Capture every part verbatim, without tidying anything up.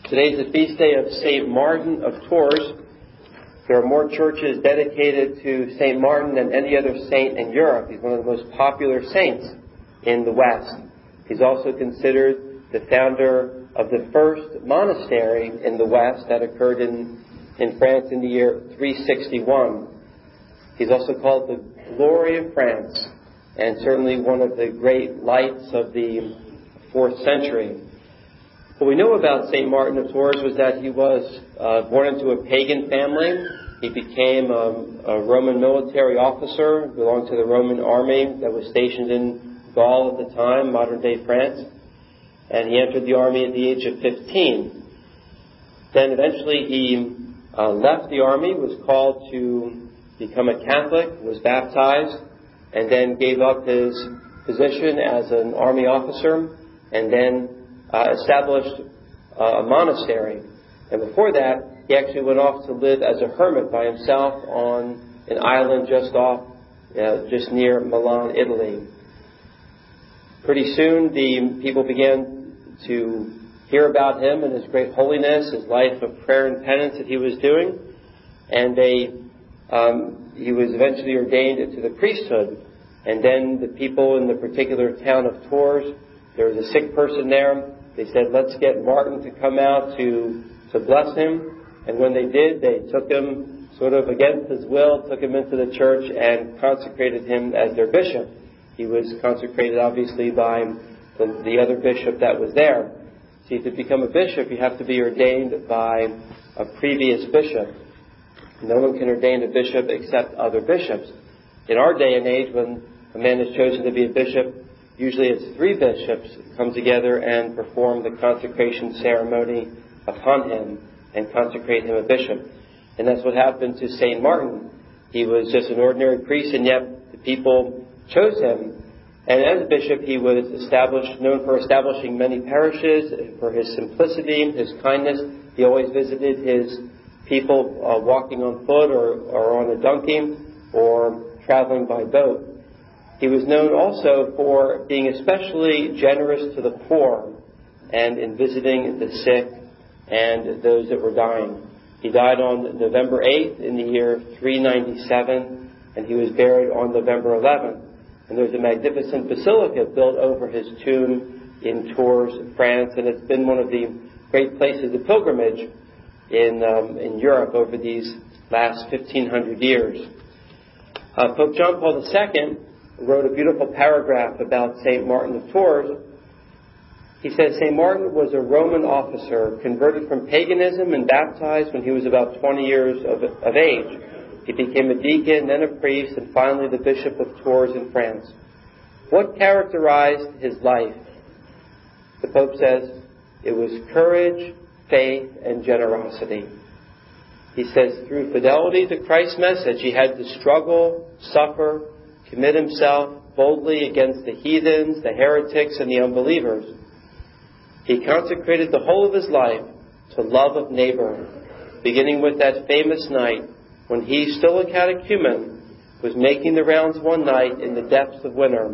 Today is the feast day of Saint Martin of Tours. There are more churches dedicated to Saint Martin than any other saint in Europe. He's one of the most popular saints in the West. He's also considered the founder of the first monastery in the West that occurred in, in France in the year three sixty-one. He's also called the Glory of France, and certainly one of the great lights of the fourth century. What we know about Saint Martin of Tours was that he was uh, born into a pagan family. He became a, a Roman military officer, belonged to the Roman army that was stationed in Gaul at the time, modern-day France. And he entered the army at the age of fifteen. Then eventually he uh, left the army, was called to become a Catholic, was baptized, and then gave up his position as an army officer, and then Uh, established uh, a monastery. And before that, he actually went off to live as a hermit by himself on an island just off, uh, just near Milan, Italy. Pretty soon, the people began to hear about him and his great holiness, his life of prayer and penance that he was doing. And they, um, he was eventually ordained into the priesthood. And then the people in the particular town of Tours, there was a sick person there. They said, let's get Martin to come out to, to bless him. And when they did, they took him sort of against his will, took him into the church and consecrated him as their bishop. He was consecrated, obviously, by the, the other bishop that was there. See, to become a bishop, you have to be ordained by a previous bishop. No one can ordain a bishop except other bishops. In our day and age, when a man is chosen to be a bishop, usually it's three bishops who come together and perform the consecration ceremony upon him and consecrate him a bishop. And that's what happened to Saint Martin. He was just an ordinary priest, and yet the people chose him. And as a bishop, he was established, known for establishing many parishes, for his simplicity, his kindness. He always visited his people uh, walking on foot or, or on a donkey or traveling by boat. He was known also for being especially generous to the poor and in visiting the sick and those that were dying. He died on November eighth in the year three ninety-seven, and he was buried on November eleventh. And there's a magnificent basilica built over his tomb in Tours, France, and it's been one of the great places of pilgrimage in, um, in Europe over these last fifteen hundred years. Uh, Pope John Paul the Second wrote a beautiful paragraph about Saint Martin of Tours. He says, Saint Martin was a Roman officer converted from paganism and baptized when he was about twenty years of, of age. He became a deacon, then a priest, and finally the Bishop of Tours in France. What characterized his life? The Pope says, it was courage, faith, and generosity. He says, through fidelity to Christ's message, he had to struggle, suffer, commit himself boldly against the heathens, the heretics, and the unbelievers. He consecrated the whole of his life to love of neighbor, beginning with that famous night when he, still a catechumen, was making the rounds one night in the depths of winter.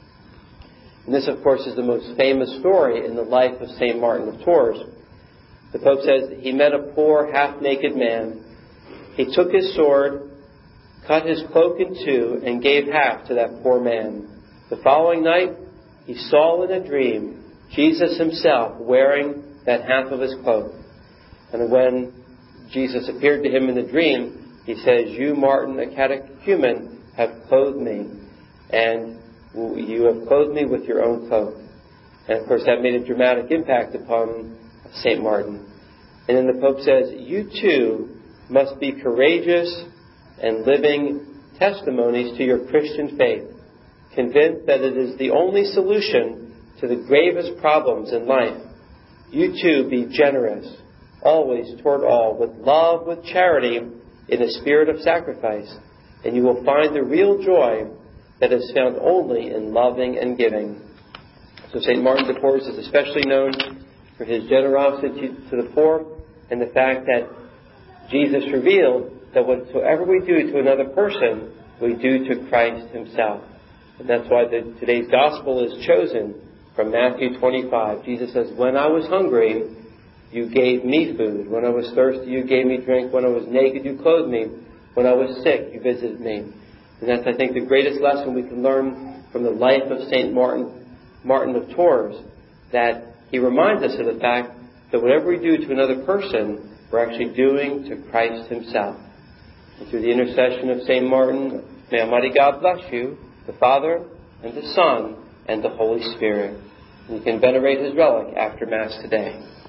And this, of course, is the most famous story in the life of Saint Martin of Tours. The Pope says he met a poor, half-naked man. He took his sword, cut his cloak in two, and gave half to that poor man. The following night, he saw in a dream Jesus himself wearing that half of his cloak. And when Jesus appeared to him in the dream, he says, you, Martin, a catechumen, have clothed me, and you have clothed me with your own cloak. And of course, that made a dramatic impact upon Saint Martin. And then the Pope says, you too must be courageous and living testimonies to your Christian faith, convinced that it is the only solution to the gravest problems in life. You too be generous, always toward all, with love, with charity, in a spirit of sacrifice, and you will find the real joy that is found only in loving and giving. So Saint Martin de Tours is especially known for his generosity to the poor and the fact that Jesus revealed that whatsoever we do to another person, we do to Christ himself. And that's why the, today's gospel is chosen from Matthew twenty-five. Jesus says, when I was hungry, you gave me food. When I was thirsty, you gave me drink. When I was naked, you clothed me. When I was sick, you visited me. And that's, I think, the greatest lesson we can learn from the life of Saint Martin, Martin of Tours, that he reminds us of the fact that whatever we do to another person, we're actually doing to Christ himself. And through the intercession of Saint Martin, may Almighty God bless you, the Father, and the Son, and the Holy Spirit. You can venerate his relic after Mass today.